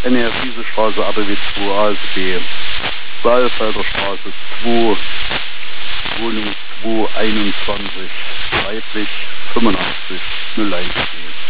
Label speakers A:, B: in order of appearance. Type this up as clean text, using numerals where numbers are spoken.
A: NR-Wiese-Straße, ADW 2 ASB, Saalfelder Straße 2, Wohnung 221, weiblich 85 01.